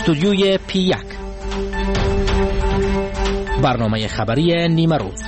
استودیوی P1 برنامه خبری نیمه روز.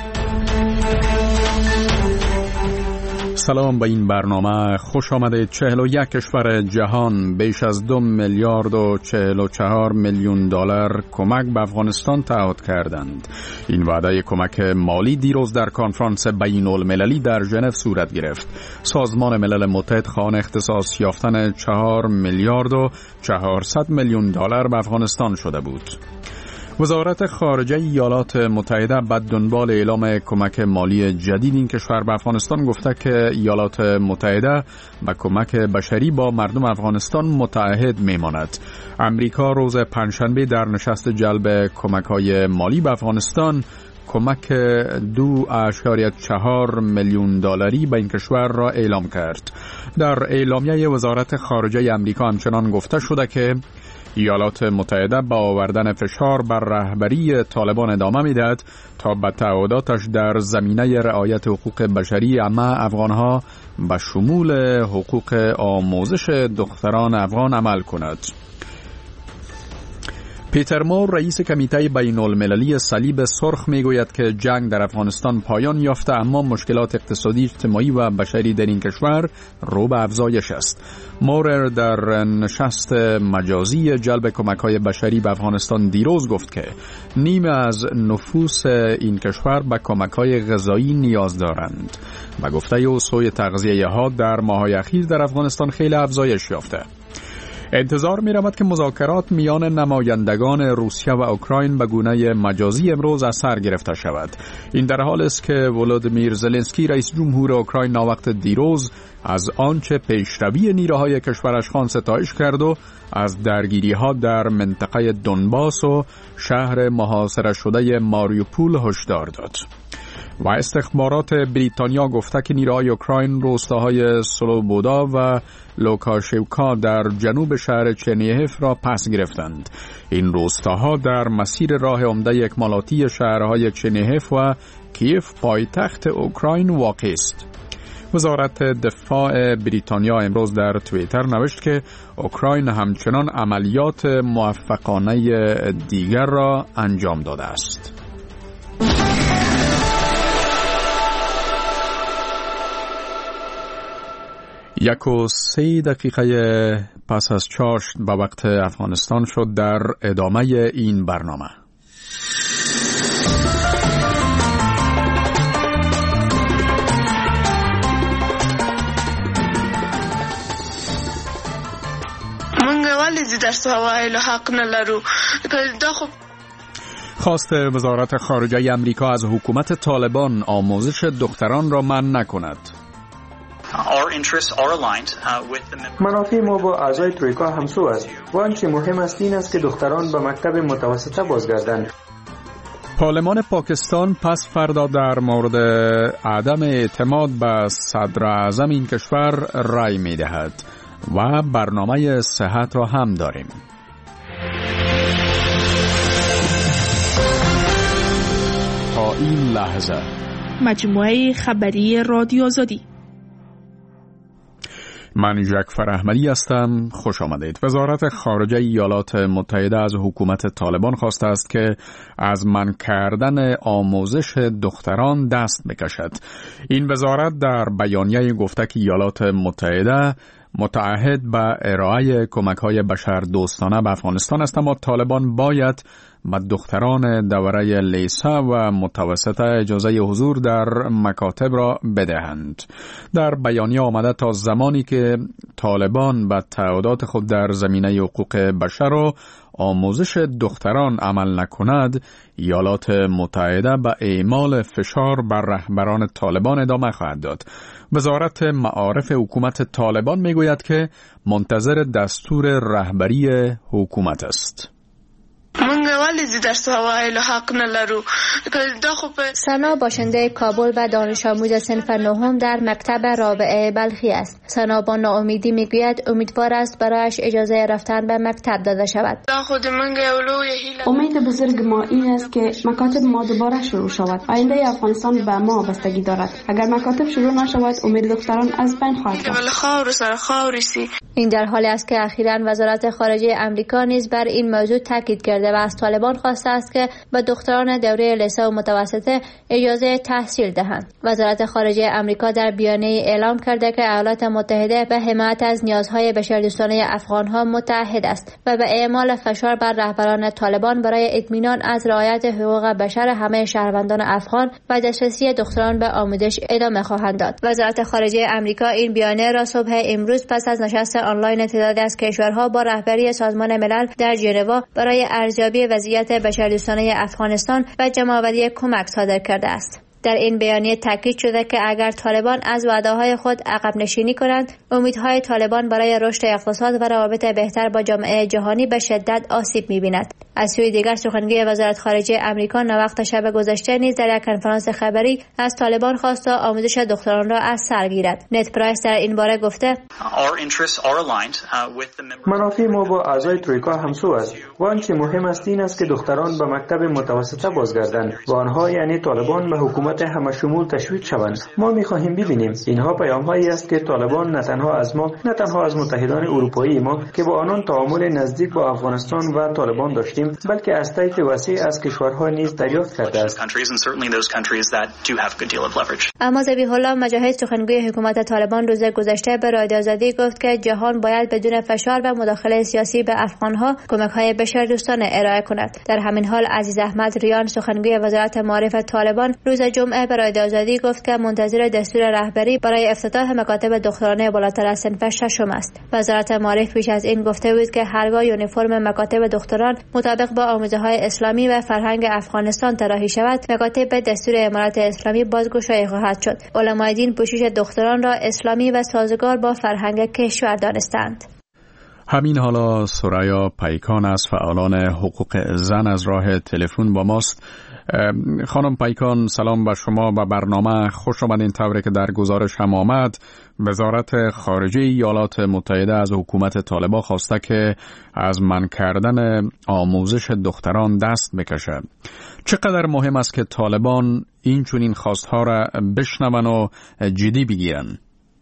سلام، به این برنامه خوش آمدید. 41 کشور جهان بیش از 2 میلیارد و 44 میلیون دلار کمک به افغانستان تعهد کردند. این وعده کمک مالی دیروز در کنفرانس بین المللی در ژنو صورت گرفت. سازمان ملل متحد خواهان اختصاص یافتن 4 میلیارد و 400 میلیون دلار به افغانستان شده بود. وزارت خارجه ایالات متحده بعد دنبال اعلام کمک مالی جدید این کشور به افغانستان گفته که ایالات متحده به کمک بشری با مردم افغانستان متعهد میماند. امریکا روز پنجشنبه در نشست جلب کمک‌های مالی به افغانستان کمک 2.4 میلیون دلاری به این کشور را اعلام کرد. در اعلامیه وزارت خارجه امریکا همچنان گفته شده که ایالات متحده با آوردن فشار بر رهبری طالبان ادامه میدهد تا به تعهداتش در زمینه رعایت حقوق بشری همه افغانها به شمول حقوق آموزش دختران افغان عمل کند. پیتر مور رئیس کمیته بین المللی صلیب سرخ میگوید که جنگ در افغانستان پایان یافته، اما مشکلات اقتصادی، اجتماعی و بشری در این کشور رو به افزایش است. مور در نشست مجازی جلب کمک‌های بشری به افغانستان دیروز گفت که نیمه از نفوس این کشور به کمک‌های غذایی نیاز دارند و گفته او سوی تغذیه‌ها در ماه‌های اخیر در افغانستان خیلی افزایش یافته. انتظار می رود که مذاکرات میان نمایندگان روسیه و اوکراین به گونه مجازی امروز از سر گرفته شود. این در حال است که ولودیمیر زلنسکی رئیس جمهور اوکراین ناوقت دیروز از آنچه پیشروی نیروهای کشورش خوان ستایش کرد و از درگیری‌ها در منطقه دونباس و شهر محاصره شده ماریوپول هشدار داد. و استخبارات بریتانیا گفته که نیروهای اوکراین روستاهای سلوبودا و لوکاشیوکا در جنوب شهر چرنیهف را پس گرفتند. این روستاها در مسیر راه عمده اکمالاتی شهرهای چرنیهف و کیف پایتخت اوکراین واقع است. وزارت دفاع بریتانیا امروز در توییتر نوشت که اوکراین همچنان عملیات موفقانه دیگر را انجام داده است. 1:03 پس از چاشت به وقت افغانستان شد. در ادامه این برنامه خواست وزارت خارجه امریکا از حکومت طالبان آموزش دختران را منع نکند. منافع ما با اعضای ترویکا همسو است و آنچه مهم است این است که دختران به مکتب متوسطه بازگردند. پارلمان پاکستان پس فردا در مورد عدم اعتماد به صدر اعظم این کشور رای می دهد و برنامه صحت را هم داریم. تا این لحظه مجموعه خبری رادیو آزادی. من جعفر احمدی هستم. خوش آمدید. وزارت خارجه ایالات متحده از حکومت طالبان خواسته است که از منع کردن آموزش دختران دست بکشد. این وزارت در بیانیه گفته که ایالات متحده متعهد به ارائه کمک‌های بشردوستانه به افغانستان است، اما طالبان باید به دختران دوره لیسه و متوسطه اجازه حضور در مکاتب را بدهند. در بیانیه آمده تا زمانی که طالبان به تعهدات خود در زمینه حقوق بشر و آموزش دختران عمل نکند، ایالات متحده به اعمال فشار بر رهبران طالبان ادامه خواهد داد. وزارت معارف حکومت طالبان میگوید که منتظر دستور رهبری حکومت است. ولی درس وایلو حق نلرو. سنا باشنده کابل و دانش آموز صنف نهم در مکتب رابعه بلخی است. سنا با ناامیدی میگوید امیدوار است برایش اجازه رفتن به مکتب داده شود. امید بزرگ ما این است که مکاتب ما دوباره شروع شود. آینده افغانستان به ما بستگی دارد. اگر مکاتب شروع نشود امید دختران از بین خواهد رفت. این در حالی است که اخیراً وزارت خارجه آمریکا نیز بر این موضوع تاکید کرده و از طالبان خواسته است که به دختران دوره لیسه و متوسطه اجازه تحصیل دهند. وزارت خارجه آمریکا در بیانیه اعلام کرده که ایالات متحده به حمایت از نیازهای بشردوستانه افغانها متعهد است و به اعمال فشار بر رهبران طالبان برای اطمینان از رعایت حقوق بشر همه شهروندان افغان و دسترسی دختران به آموزش ادامه خواهند داد. وزارت خارجه آمریکا این بیانیه را صبح امروز پس از نشست آنلاین تعدادی از کشورها با رهبری سازمان ملل در ژنو برای ارزیابی وضعیت بشردوستانه افغانستان و جمع‌آوری کمک صادر کرده است. در این بیانیه تاکید شده که اگر طالبان از وعده‌های خود عقب نشینی کنند، امیدهای طالبان برای رشد اقتصاد و روابط بهتر با جامعه جهانی به شدت آسیب می‌بیند. از سوی دیگر سخنگوی وزارت خارجه آمریکا نوقت شب گذشته نیز در یک کنفرانس خبری از طالبان خواست تا آموزش دختران را از سر گیرد. نت پرایس در این باره گفته: منافع ما با اعضای ترویکا همسو است و آنچه مهم است این است که دختران به مکتب متوسطه بازگردند و آنها یعنی طالبان به حکومت همشمول تشویق شوند. ما می‌خواهیم ببینیم اینها پیام‌هایی است که طالبان نه تنها از ما نه تنها از متحدان اروپایی ما که با آنان تعامل نزدیک با افغانستان و طالبان داشتیم بلکه از طیف وسیع از کشورها نیز دریافت کرده است. اما ذبیح الله مجاهد سخنگوی حکومت طالبان روز گذشته به رادیو آزادی گفت که جهان باید بدون فشار و مداخله سیاسی به افغانها کمک‌های بشردوستانه ارائه کند. در همین حال عزیز احمد ریان سخنگوی وزارت معارف طالبان روز جمعه به رادیو آزادی گفت که منتظر دستور رهبری برای افتتاح مکاتب دخترانه بالاتر از صنف ششم است. وزارت معارف پیش از این گفته بود که هرگاه یونیفرم مکاتب دختران مطابق با آموزه‌های اسلامی و فرهنگ افغانستان طراحی شود، مکاتب به دستور امارات اسلامی بازگشایی خواهد شد. علمای دین پوشش دختران را اسلامی و سازگار با فرهنگ کشور دانستند. همین حالا سریا پیکان از فعالان حقوق زن از راه تلفن با ماست. خانم پیکان سلام به شما و برنامه خوش آمدین. طوری که در گزارش هم آمد وزارت خارجه ایالات متحده از حکومت طالبان خواسته که از منع کردن آموزش دختران دست بکشه. چقدر مهم است که طالبان این چنین خواستها را بشنون و جدی بگیرن؟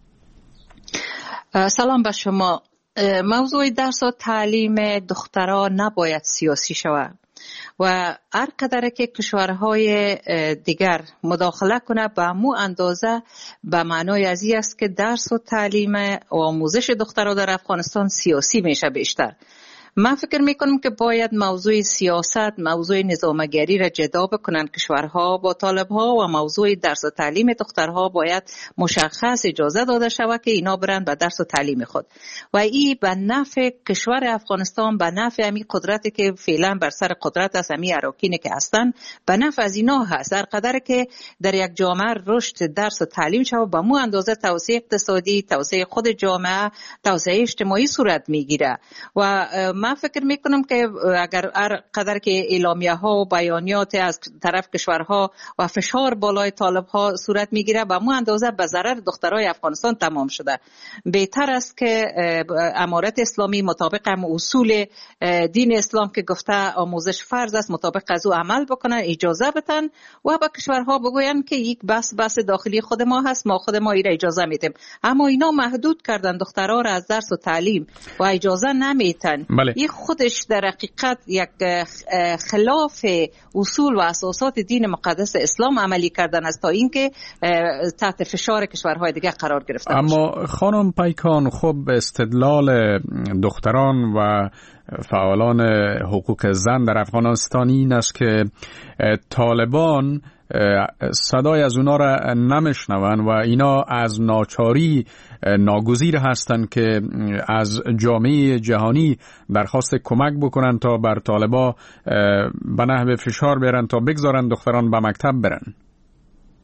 سلام به شما. موضوع درس و تعلیم دختران نباید سیاسی شود و هر قدر که کشورهای دیگر مداخله کنه به همون اندازه به معنای از این است که درس و تعلیم و آموزش دختران در افغانستان سیاسی میشه بیشتر. من فکر میکنم که باید موضوع سیاست، موضوع نظامگری را جدا بکنن کشورها با طالبها و موضوع درس و تعلیم دخترها باید مشخص اجازه داده شود که اینا برن به درس و تعلیم خود و این به نفع کشور افغانستان، به نفع امی قدرتی که فعلا بر سر قدرت است، امی اراکینی که هستن، به نفع از اینا هست. هر قدر که در یک جامعه رشد درس و تعلیم شود به مو اندازه توسعه اقتصادی، توسعه خود جامعه، توسعه اجتماعی صورت میگیره و من فکر میکنم که اگر هر قدر که اعلامیه ها و بیانیات از طرف کشورها و فشار بالای طالب ها صورت میگیره به مو اندازه به ضرر دخترای افغانستان تمام شده. بهتر است که امارت اسلامی مطابق هم اصول دین اسلام که گفته آموزش فرض است مطابق از او عمل بکنن، اجازه بدن و به کشورها بگوین که یک بس داخلی خود ما هست، ما خود ما ایره اجازه میدیم. اما اینا محدود کردن دخترها را از درس و تعلیم و اجازه نمیتن. این خودش در حقیقت یک خلاف اصول و اساسات دین مقدس اسلام عملی کردن است تا اینکه تحت فشار کشورهای دیگه قرار گرفته. اما خانم پیکان، خب استدلال دختران و فعالان حقوق زن در افغانستان این است که طالبان صدای از اونا را نمیشنون و اینا از ناچاری ناگزیر هستند که از جامعه جهانی درخواست کمک بکنن تا بر طالبا به نحو فشار بیارن تا بگذارن دختران به مکتب برن.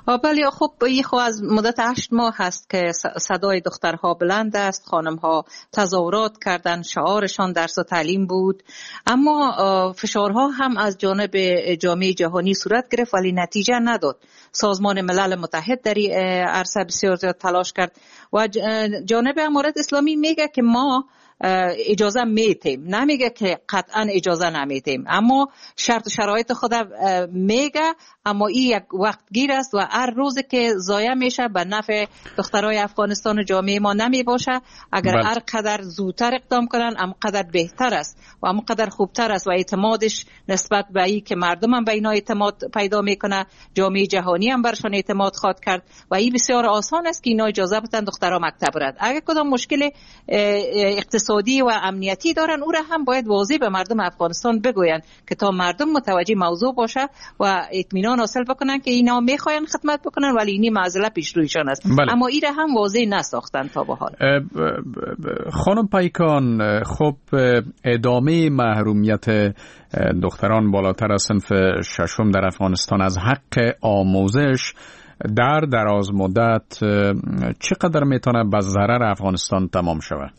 بله خب این خب از مدت 8 ماه هست که صدای دخترها بلند است، خانمها تظاهرات کردند، شعارشان درس و تعلیم بود، اما فشارها هم از جانب جامعه جهانی صورت گرفت ولی نتیجه نداد. سازمان ملل متحد در این عرصه بسیار زیاد تلاش کرد و جانب امارت اسلامی میگه که ما اجازه میتیم، نمیگه که قطعا اجازه نمیتیم، اما شرط و شرایط خود میگه، اما این یک وقت گیر است و هر روز که ضایع میشه به نفع دخترای افغانستان و جامعه ما نمی باشه. اگر هر قدر زودتر اقدام کنن هم قدر بهتر است و هم قدر خوبتر است و اعتمادش نسبت به این که مردم هم به اینا اعتماد پیدا میکنه، جامعه جهانی هم برشان اعتماد خواهد کرد و این بسیار آسان است که اینا اجازه بدن دخترها مکتب برند. اگر کدام مشکل اقتصادی و امنیتی دارن او را هم باید واضح به مردم افغانستان بگوین که تا مردم متوجه موضوع باشه و اطمینان حاصل بکنن که اینا میخواین خدمت بکنن ولی اینی معضله پیش رویشان است. اما این را هم واضح نساختن تا به حال. خانم پیکان، خب ادامه محرومیت دختران بالاتر از صنف ششم در افغانستان از حق آموزش در دراز مدت چقدر میتونه به ضرر افغانستان تمام شود؟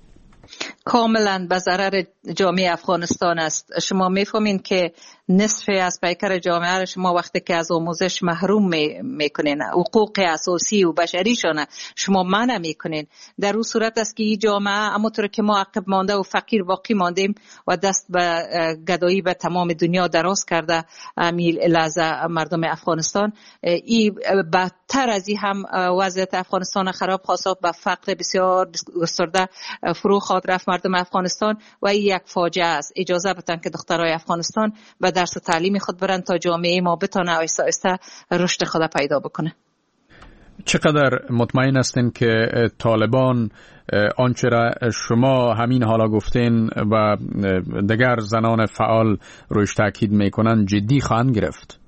کاملا به ضرر جامعه افغانستان است. شما میفهمین که نصف از پیکر جامعه را شما وقتی که از آموزش محروم میکنین، حقوق اساسی و بشریشان شما منع میکنین، در اون صورت است که این جامعه همونطور که ما عقب مانده و فقیر باقی ماندیم و دست به گدایی به تمام دنیا دراز کرده امیل لحظه مردم افغانستان، این بدتر از این هم وضعیت افغانستان خراب خواست، به فقر بسیار گسترده فرو خواهد رفت مردم افغانستان و این یک فاجعه است. اجازه بدن که دخترای افغانستان به درس و تعلیم خود برن تا جامعه ما بتونه آهسته آهسته رشد خود پیدا بکنه. چقدر مطمئن هستین که طالبان آنچه را شما همین حالا گفتین و دیگر زنان فعال روش تاکید میکنن جدی خواهند گرفت؟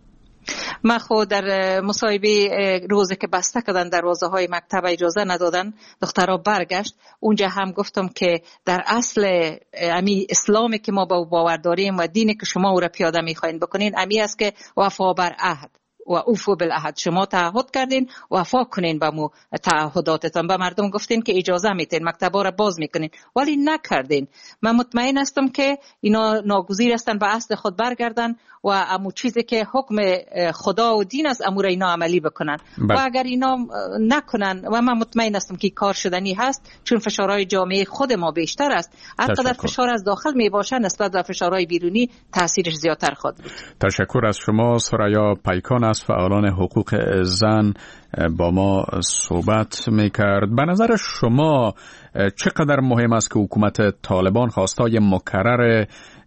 من خود در مصاحبه روزی که بسته کردن دروازه های مکتب اجازه ندادن دخترها برگشت، اونجا هم گفتم که در اصل امی اسلامی که ما با باور داریم و دینی که شما او را پیاده میخواین بکنین امی است که وفا بر عهد و اوفو بالعهد. شما تعهد کردین وفا کنین به مو تعهداتتان. به مردم گفتین که اجازه میتین مکتبا را باز میکنین ولی نکردین. من مطمئن هستم که اینا ناگزیر هستن به اصل خود برگردن و امو چیزی که حکم خدا و دین است امو را اینا عملی بکنن و اگر اینا نکنن و من مطمئن هستم که کار شدنی هست چون فشارهای جامعه خود ما بیشتر است. هر قدر فشار از داخل می باشه نسبت به فشارهای بیرونی تاثیرش زیادتر خواهد بود. تشکر از شما. ثریا پیکان از فعالان حقوق زن با ما صحبت میکرد. به نظر شما چقدر مهم است که حکومت طالبان خواستای مکرر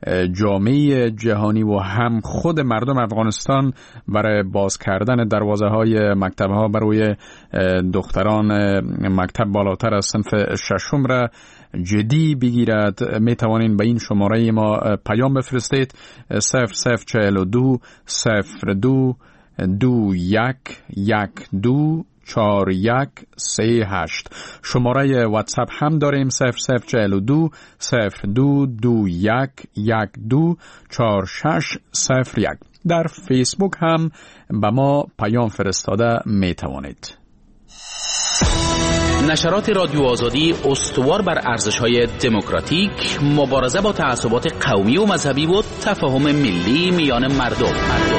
جامعه جهانی و هم خود مردم افغانستان برای باز کردن دروازه های مکتب ها برای دختران مکتب بالاتر از صنف ششم را جدی بگیرد؟ می توانین به این شماره ما پیام بفرستید 0042 02 2112 4138. شماره واتساپ هم داریم 0042 02 2112 4601. در فیسبوک هم به ما پیام فرستاده می توانید. نشرات رادیو آزادی استوار بر ارزش‌های دموکراتیک، مبارزه با تعصبات قومی و مذهبی و تفاهم ملی میان مردم.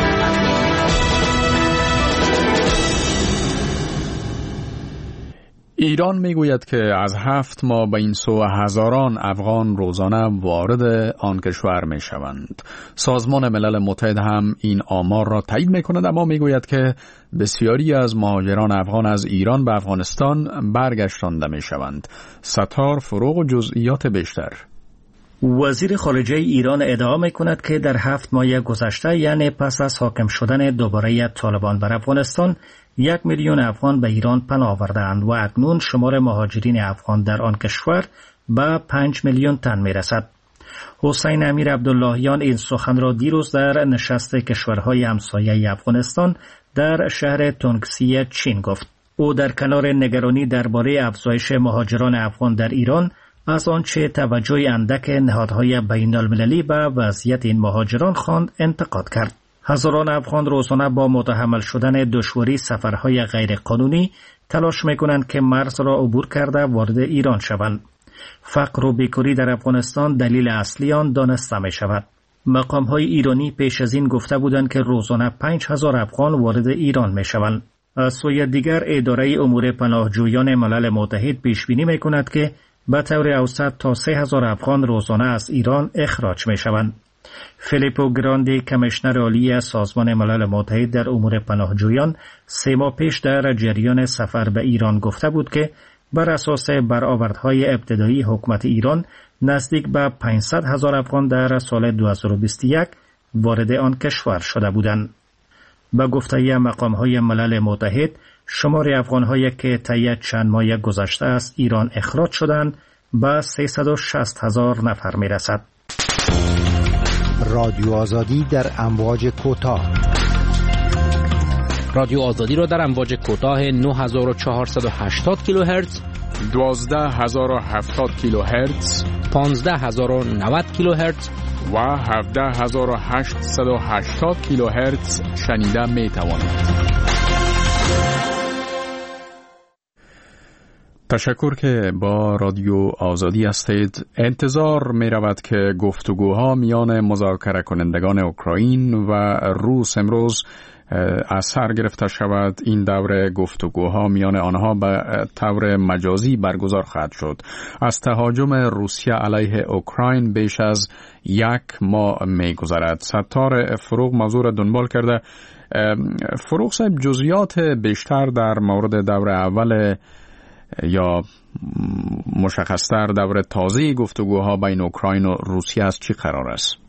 ایران میگوید که از 7 ماه به این سو هزاران افغان روزانه وارد آن کشور میشوند. سازمان ملل متحد هم این آمار را تایید میکند، اما میگوید که بسیاری از مهاجران افغان از ایران به افغانستان برگشتانده میشوند. ستار فروغ و جزئیات بیشتر. وزیر خارجه ایران ادعا میکند که در 7 ماه گذشته یعنی پس از حاکم شدن دوباره طالبان بر افغانستان 1 میلیون افغان به ایران پناه آورده‌اند و اکنون شمار مهاجرین افغان در آن کشور به 5 میلیون تن میرسد. حسین امیر عبداللهیان این سخن را دیروز در نشست کشورهای همسایه افغانستان در شهر تونگسی چین گفت. او در کنار نگرانی درباره افزایش مهاجران افغان در ایران از آنچه توجه اندک نهادهای بین المللی به وضعیت این مهاجران خواند انتقاد کرد. هزاران افغان روزانه با متحمل شدن دشواری سفرهای غیر قانونی تلاش میکنند که مرز را عبور کرده وارد ایران شوند. فقر و بیکاری در افغانستان دلیل اصلی آن دانسته می شود. مقام‌های ایرانی پیش از این گفته بودند که روزانه 5000 افغان وارد ایران می شوند. از سوی دیگر اداره امور پناهجویان ملل متحد پیش بینی می کند که به طور اوسط تا 3000 افغان روزانه از ایران اخراج می شوند. فیلیپو گراندی کمیشنر عالی سازمان ملل متحد در امور پناهجویان 3 ماه پیش در جریان سفر به ایران گفته بود که بر اساس برآوردهای ابتدایی حکومت ایران نزدیک به 500,000 افغان در سال 2021 وارد آن کشور شده بودند. به گفته مقام‌های ملل متحد شمار افغان‌هایی که طی چند ماه گذشته از ایران اخراج شدند به 360,000 نفر می‌رسد. رادیو آزادی در امواج کوتاه. رادیو آزادی را در امواج کوتاه 9480 کیلوهرتز، 12070 کیلوهرتز، 15090 کیلوهرتز و 17880 کیلوهرتز شنیده می توانید. تشکر که با رادیو آزادی هستید. انتظار می رود که گفتگوها میان مذاکره کنندگان اوکراین و روس امروز از سر گرفته شود. این دوره گفتگوها میان آنها به طور مجازی برگزار خواهد شد. از تهاجم روسیه علیه اوکراین بیش از 1 ماه می گذرد. ستار فروغ موضوع را دنبال کرده. فروغ صاحب، جزئیات بیشتر در مورد دوره اول یا مشخصتر دوره تازه گفتگوها بین اوکراین و روسیه از چی قرار است؟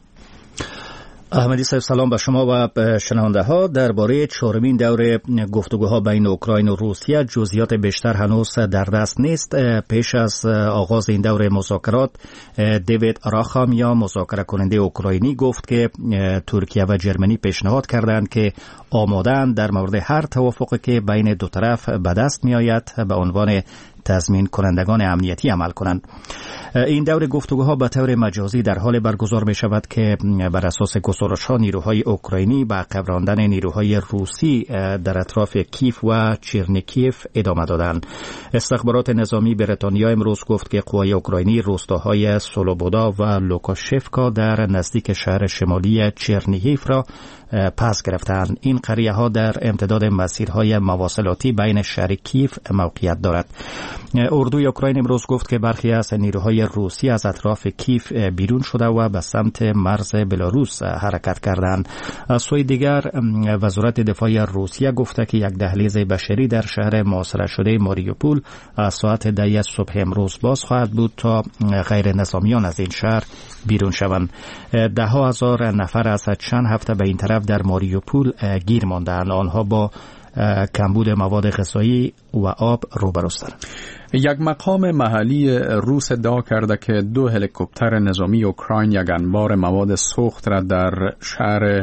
احمدی صاحب سلام به شما و شنونده ها. درباره چهارمین دور گفتگوها بین اوکراین و روسیه جزئیات بیشتر هنوز در دست نیست. پیش از آغاز این دور مذاکرات دیوید راخامیا مذاکره کننده اوکراینی گفت که ترکیه و جرمنی پیشنهاد کردند که آماده‌اند در مورد هر توافقی که بین دو طرف به دست می آید به عنوان تضمین کنندگان امنیتی عمل کنند. این دور گفتگوها به طور مجازی در حال برگزار می شود که بر اساس گزارش‌ها نیروهای اوکراینی به عقب راندن نیروهای روسی در اطراف کیف و چرنیکیف ادامه دادند. استخبارات نظامی بریتانیا امروز گفت که قوای اوکراینی روستاهای سولوبودا و لوکاشفکا در نزدیک شهر شمالی چرنیکیف را پس گرفتند. این قریه ها در امتداد مسیرهای مواصلاتی بین شهر کیف موقعیت دارد. اردوی اوکراین امروز گفت که برخی از نیروهای روسی از اطراف کیف بیرون شده و به سمت مرز بلاروس حرکت کردند. از سوی دیگر وزارت دفاع روسیه گفته که یک دهلیز بشری در شهر محاصره شده ماریوپول از ساعت 10 صبح امروز باز خواهد بود تا غیر نظامیان از این شهر بیرون شوند. 10,000 نفر از چند هفته به این طرف در ماریوپول گیر ماندند. آنها با کمبود مواد غذایی و آب روبروستند. یک مقام محلی روس ادعا کرده که 2 هلیکوپتر نظامی اوکراین یک انبار مواد سوخت را در شهر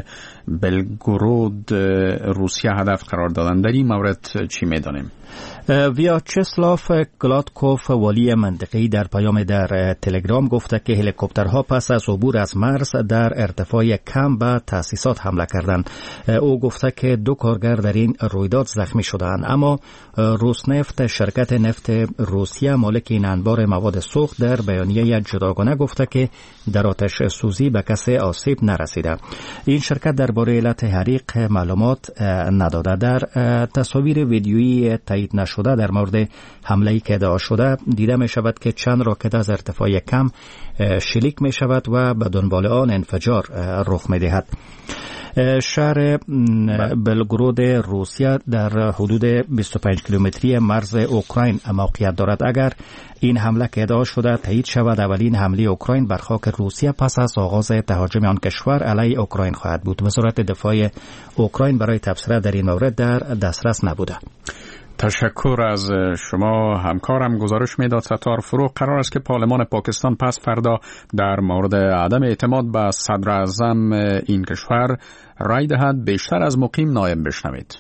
بلگورود روسیه هدف قرار دادند. در این مورد چی می‌دانیم؟ ویاچسلاف گلادکوف والی منطقه‌ای در پیام در تلگرام گفته که هلیکوپترها پس از عبور از مرز در ارتفاع کم به تأسیسات حمله کردند. او گفته که 2 کارگر در این رویداد زخمی شدند، اما روسنفت شرکت نفت روسیه مالک این انبار مواد سوخت در بیانیه جداگانه گفته که در آتش سوزی به کسی آسیب نرسیده. این شرکت درباره علت حریق معلومات نداده. در تصاویر ویدیویی تایید نشده در مورد حمله‌ای که ادعا شده دیده می شود که چند راکت از ارتفاع کم شلیک می شود و به دنبال آن انفجار رخ می دهد. شهر بلگرود روسیه در حدود 25 کیلومتری مرز اوکراین موقعیت دارد. اگر این حمله که ادعا شده تایید شود، اولین حمله اوکراین بر خاک روسیه پس از آغاز تهاجم آن کشور علیه اوکراین خواهد بود. وزارت دفاع اوکراین برای تبصره در این مورد در دسترس نبوده. تشکر از شما همکارم. گزارش میداد ستار فروغ. قرار است که پارلمان پاکستان پس فردا در مورد عدم اعتماد به صدر اعظم این کشور رای دهد. بیشتر از مقیم نایب بشنوید.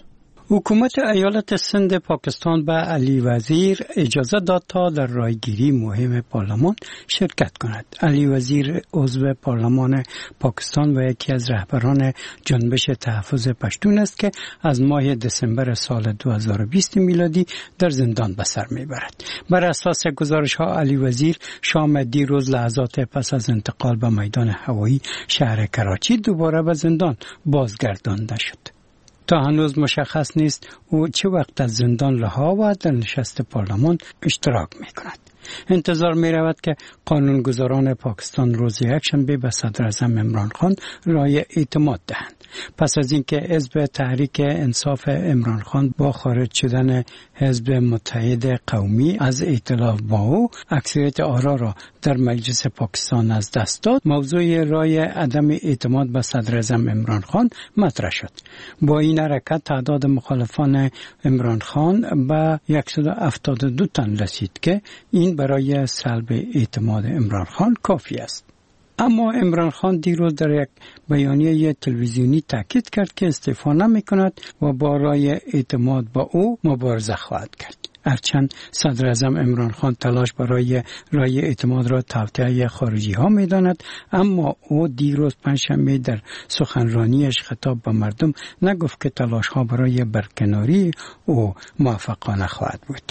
حکومت ایالت سند پاکستان به علی وزیر اجازه داد تا در رایگیری مهم پارلمان شرکت کند. علی وزیر عضو پارلمان پاکستان و یکی از رهبران جنبش تحفظ پشتون است که از ماه دسامبر سال 2020 میلادی در زندان به سر میبرد. بر اساس گزارش ها علی وزیر شام دیروز لحظات پس از انتقال به میدان هوایی شهر کراچی دوباره به زندان بازگردانده شد. تا هنوز مشخص نیست او چه وقت از زندان رها و در نشست پارلمان اشتراک می کند. انتظار می رود که قانونگذاران پاکستان روز یکشنبه به صدر اعظم عمران خان رای اعتماد دهند. پس از اینکه حزب تحریک انصاف عمران خان با خارج شدن حزب متحد قومی از ائتلاف با او اکثریت آرا را در مجلس پاکستان از دست داد، موضوع رای عدم اعتماد به صدر اعظم عمران خان مطرح شد. با این حرکت تعداد مخالفان عمران خان به 172 تن رسید که این برای سلب اعتماد عمران خان کافی است. اما عمران خان دیروز در یک بیانیه تلویزیونی تاکید کرد که استعفا نمی‌کند و با رای اعتماد با او مبارزه خواهد کرد. هرچند صدر اعظم عمران خان تلاش برای رای اعتماد را توطئه خارجی ها می‌داند، اما او دیروز پنجشنبه در سخنرانیش خطاب به مردم نگفت که تلاش ها برای برکناری او موفقانه خواهد بود.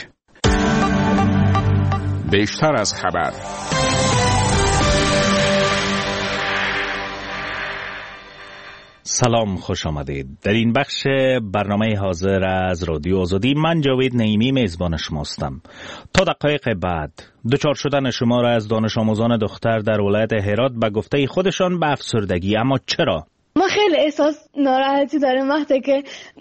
بیشتر از خبر. سلام، خوش آمدید. در این بخش برنامه حاضر از رادیو آزادی من جاوید نعیمی میزبان شما هستم. تا دقایق بعد دچار شدن شمار از دانش آموزان دختر در ولایت هرات به گفته خودشان به افسردگی. اما چرا؟ ما خیلی احساس ناراحتی داریم وقتی که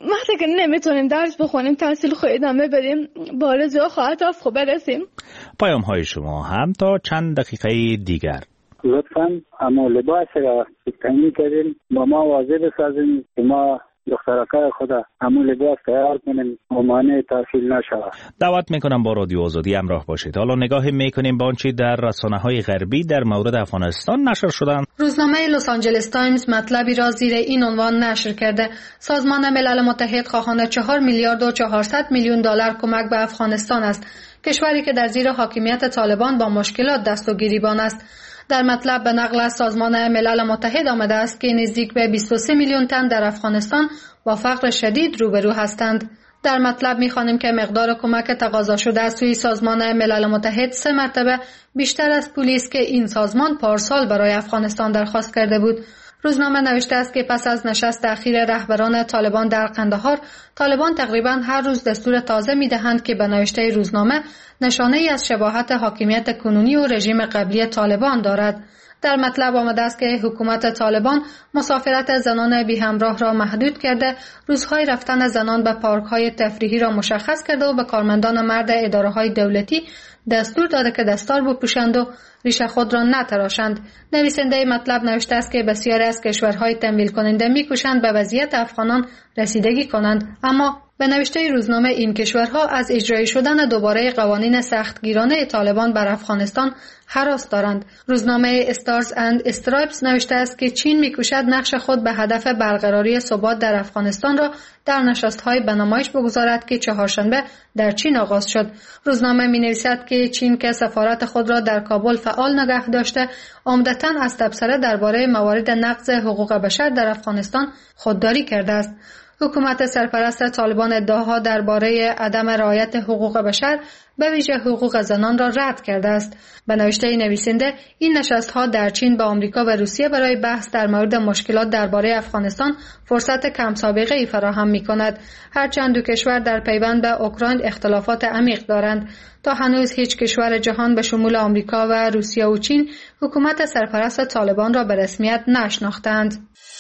نمیتونیم درس بخونیم، تحصیل خود ادامه بدیم، با آرزوی خواهرات خوب برسیم. پیام های شما هم تا چند دقیقه دیگر. لطفاً اما لباس را تعیین کردیم با ما واضح بسازیم که ما دخترکای خدا همون لباس تیار کنیم و مانع تحصیل نشود. دعوت میکنم با رادیو آزادی همراه باشید. حالا نگاهی میکنیم با آنچه در رسانه‌های غربی در مورد افغانستان نشر شدند. روزنامه لس آنجلس تایمز مطلبی را زیر این عنوان نشر کرده: سازمان ملل متحد خواهان 4 میلیارد و 400 میلیون دلار کمک به افغانستان است، کشوری که در زیر حاکمیت طالبان با مشکلات دست و گریبان است. در مطلب به نقل از سازمان ملل متحد آمده است که نزدیک به 23 میلیون تن در افغانستان با فقر شدید روبرو هستند. در مطلب می‌خوانیم که مقدار کمک تقاضا شده از سوی سازمان ملل متحد 3 مرتبه بیشتر از پولی است که این سازمان پارسال برای افغانستان درخواست کرده بود. روزنامه نوشته است که پس از نشست اخیر رهبران طالبان در قندهار، طالبان تقریباً هر روز دستور تازه می‌دهند که به نوشته روزنامه نشانه‌ای از شباهت حاکمیت کنونی و رژیم قبلی طالبان دارد. در مطلب آمده است که حکومت طالبان مسافرت زنان بی همراه را محدود کرده، روزهای رفتن زنان به پارک‌های تفریحی را مشخص کرده و به کارمندان مرد اداره‌های دولتی دستور داده که دستار بپوشند و ریش خود را نتراشند. نویسنده مطلب نوشته است که بسیاری از کشورهای تمویل کننده می‌کوشند به وضعیت افغانان رسیدگی کنند، اما به نوشته روزنامه این کشورها از اجرای شدن دوباره قوانین سختگیرانه طالبان بر افغانستان هراس دارند. روزنامه استارز اند استرایپس نوشته است که چین می‌کوشد نقش خود به هدف برقراری ثبات در افغانستان را در نشست‌های به نمایش بگذارد که چهارشنبه در چین آغاز شد. روزنامه می‌نویسد که چین که سفارت خود را در کابل فعال نگه داشته، عمدتاً از تبصره درباره موارد نقض حقوق بشر در افغانستان خودداری کرده است. حکومت سرپرست طالبان ادعاها درباره عدم رعایت حقوق بشر به ویژه حقوق زنان را رد کرده است. به نوشته نویسنده این نشست‌ها در چین با آمریکا و روسیه برای بحث در مورد مشکلات درباره افغانستان فرصت کم سابقه‌ای فراهم می‌کند. هرچند دو کشور در پیوند به اوکراین اختلافات عمیق دارند، تا هنوز هیچ کشور جهان به شمول آمریکا و روسیه و چین حکومت سرپرست طالبان را به رسمیت نشناختند.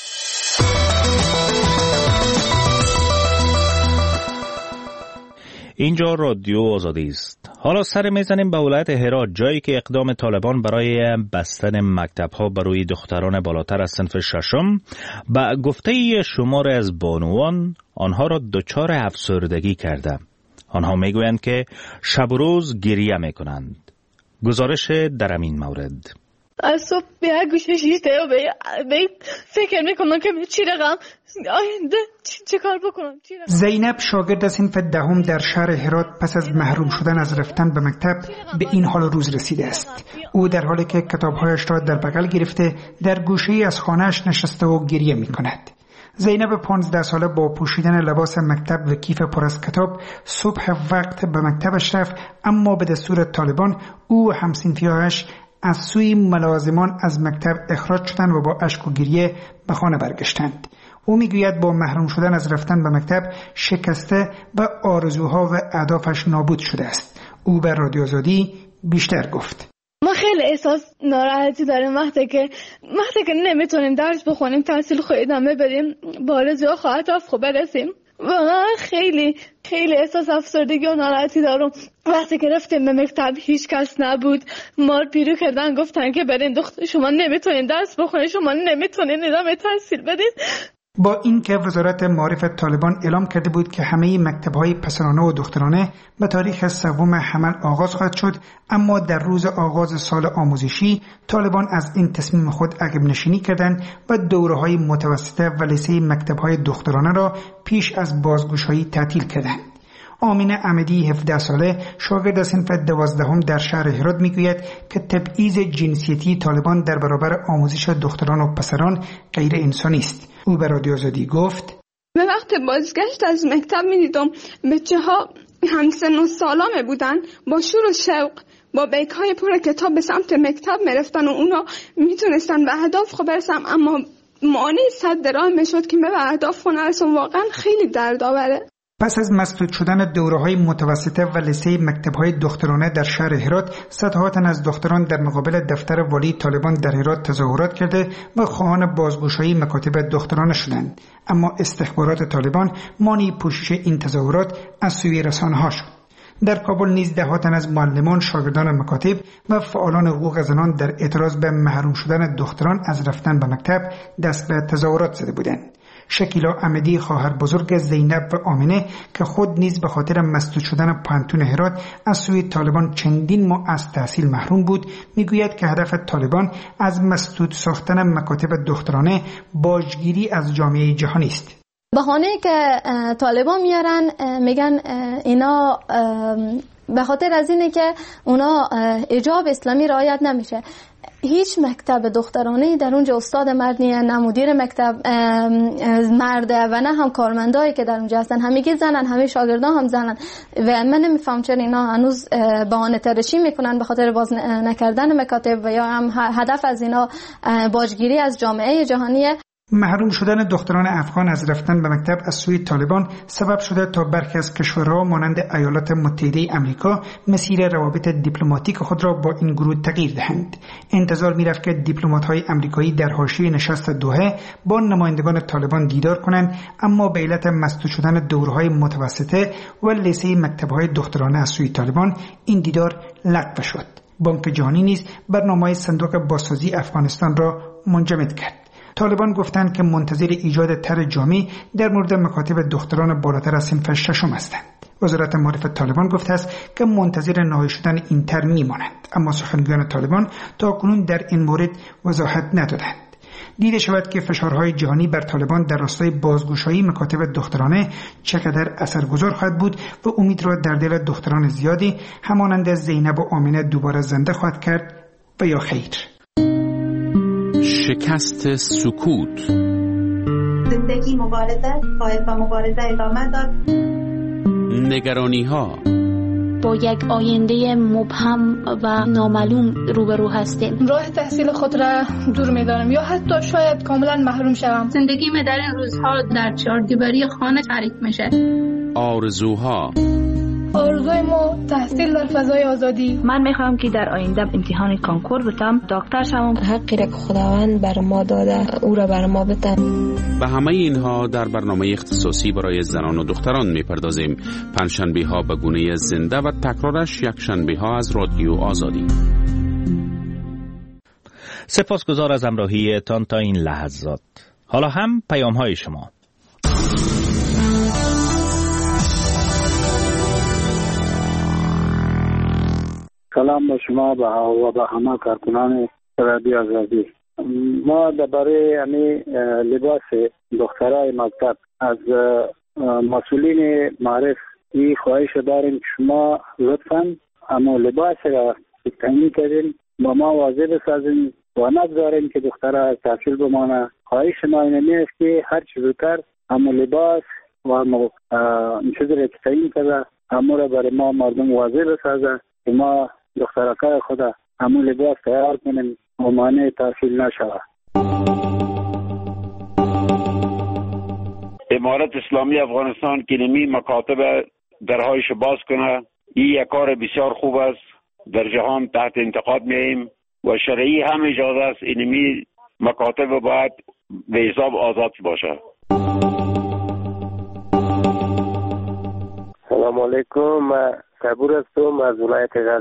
اینجا رادیو آزادی است. حالا سر میزنیم به ولایت هرات، جایی که اقدام طالبان برای بستن مکتب‌ها برای دختران بالاتر از صنف ششم به گفته شمار از بانوان آنها را دچار افسردگی کرده. آنها میگویند که شب و روز گریه میکنند. گزارش در این مورد. از صبح به یک گوشه شیشته و به فکر میکنم که چی رقم آینده چه کار بکنم. زینب شاگرد صنف دهم در شهر هرات پس از محروم شدن از رفتن به مکتب به این حال روز رسیده است. او در حالی که کتابهایش را در بغل گرفته در گوشه‌ای از خانه‌اش نشسته و گریه میکند. زینب 15 ساله با پوشیدن لباس مکتب و کیف پر از کتاب صبح وقت به مکتبش رفت، اما به دستور طالبان او و هم‌صنفی‌هایش از سوی ملازمان از مکتب اخراج شدند و با اشک و گریه به خانه برگشتند. او میگوید با محروم شدن از رفتن به مکتب شکسته و آرزوها و اهدافش نابود شده است. او به رادیو آزادی بیشتر گفت: ما خیلی احساس ناراحتی داریم وقتی که نمیتونیم درس بخونیم، تحصیل خود ادامه بدیم، با آرزوها و اهداف خود برسیم. واقعا خیلی احساس افسردگی و ناراحتی دارم. وقتی که رفتیم به مکتب هیچ کس نبود، مار پیرو کردن، گفتن که برین دختر شما نمیتونین درس بخونین، شما نمیتونین ادامه تحصیل بدین. با اینکه وزارت معارف طالبان اعلام کرده بود که همه مکتب‌های پسرانه و دخترانه به تاریخ 3 حمل آغاز خواهد شد، اما در روز آغاز سال آموزشی طالبان از این تصمیم خود عقب نشینی کردند و دوره‌های متوسطه و لیسه مکتب‌های دخترانه را پیش از بازگشایی تعطیل کردند. آمینه احمدی 17 ساله شاگرد صنف 12 در شهر هرات میگوید که تبعیض جنسیتی طالبان در برابر آموزش دختران و پسران غیر انسانی است. او به رادیو آزادی گفت: به وقت بازگشت از مکتب می‌دیدم بچه‌ها همسن و سالانه بودن، با شور و شوق با بیگ‌های پر کتاب به سمت مکتب می‌رفتن و اونا میتونستن به اهداف خود برسن، اما مانع صد راه میشد که به اهداف خود نرسن. واقعا خیلی دردآوره. پس از مسدود شدن دوره‌های متوسطه و لیسه مکتب‌های دخترانه در شهر هرات، صدها تن از دختران در مقابل دفتر والی طالبان در هرات تظاهرات کرده و خواهان بازگشایی مکاتب دخترانه شدند. اما استخبارات طالبان مانع پوشش این تظاهرات از سوی رسانه‌ها شد. در کابل نیز ده‌ها تن از معلمان، شاگردان مکاتب و فعالان حقوق زنان در اعتراض به محروم شدن دختران از رفتن به مکتب دست به تظاهرات زده بودند. شکیلا احمدی خواهر بزرگ زینب و آمینه که خود نیز به خاطر مسدود شدن پانتون هرات از سوی طالبان چندین ماه از تحصیل محروم بود، میگوید که هدف طالبان از مسدود ساختن مکاتب دخترانه باجگیری از جامعه جهانی است. بهانه که طالبان میارن میگن اینا به خاطر از اینه که اونا حجاب اسلامی رعایت نمیشه. هیچ مکتب دخترانه در اونجا استاد مرد نیست، نه مدیر مکتب مرده و نه هم کارمندایی که در اونجا هستن، همگی زنن، همه شاگردان هم زنن و من نمیفهم چرا اینا هنوز بهانه تراشی میکنن به خاطر باز نکردن مکاتب و یا هم هدف از اینا باجگیری از جامعه جهانیه. محروم شدن دختران افغان از رفتن به مکتب از سوی طالبان سبب شده تا برخی از کشورها مانند ایالات متحده آمریکا مسیر روابط دیپلماتیک خود را با این گروه تغییر دهند. انتظار می‌رفت که دیپلمات‌های آمریکایی در حاشیه نشست دوحه با نمایندگان طالبان دیدار کنند، اما به علت مسدود شدن دوره‌های متوسطه و لیسه مکتب‌های دخترانه از سوی طالبان این دیدار لغو شد. بانک جهانی نیز برنامه‌های صندوق بازسازی افغانستان را منجمد کرد. طالبان گفتند که منتظر ایجاد طرح جامع در مورد مکاتب دختران بالاتر از صنف 6 هستند. وزارت معارف طالبان گفته است که منتظر نهایی شدن این طرح میمانند، اما سخنگویان طالبان تاکنون در این مورد وضاحت ندادند. دیده شود که فشارهای جهانی بر طالبان در راستای بازگشایی مکاتب دخترانه چقدر اثرگذار خواهد بود و امید را در دل دختران زیادی همانند زینب و آمینه دوباره زنده خواهد کرد و یا خیر. شکست سکوت. زندگی مبارزه، باید با مبارزه ادامه داد. نگرانی ها. با یک آینده مبهم و نامعلوم روبرو هستیم. راه تحصیل خود را دور می‌دارم یا حتی شاید کاملا محروم شوم. زندگیم در این روزها در چهاردیواری خانه تعریف میشه. آرزوها. آرزوی ما تحصیل در فضای آزادی. من میخوام که در آینده امتحان کنکور بتم، دکتر شوم. حقی را که خداوند بر ما داده او را بر ما بده. به همه اینها در برنامه اختصاصی برای زنان و دختران میپردازیم. پنجشنبه ها به گونه زنده و تکرارش یک شنبه ها از رادیو آزادی. سپاسگزار از همراهی تان تا این لحظات. حالا هم پیام های شما. سلام به شما و به همه کارکنان رادیو آزادی. ما درباره همین لباس دخترای مکتب از مسئولین معرف این خواهش داریم که شما لطفاً اما لباس را تعیین کردین با ما واضح بسازین و نگذارین که دخترها تحصیل بمانه. خواهش ما اینمی است که هر چه زودتر اما لباس و اما چیزی را که تعیین کرده اما را برای ما مردم واضح بسازه که ما دخترکای خود اما لباس تیار کنیم و مانع تحصیل نشود. امارت اسلامی افغانستان که نمی مکاتب درهایش باز کنه، این یک کار بسیار خوب است. در جهان تحت انتقاد میاییم و شرعی هم اجازه است اینمی مکاتب باید به حساب آزاد باشه. سلام علیکم، من صبور هستم از ولایت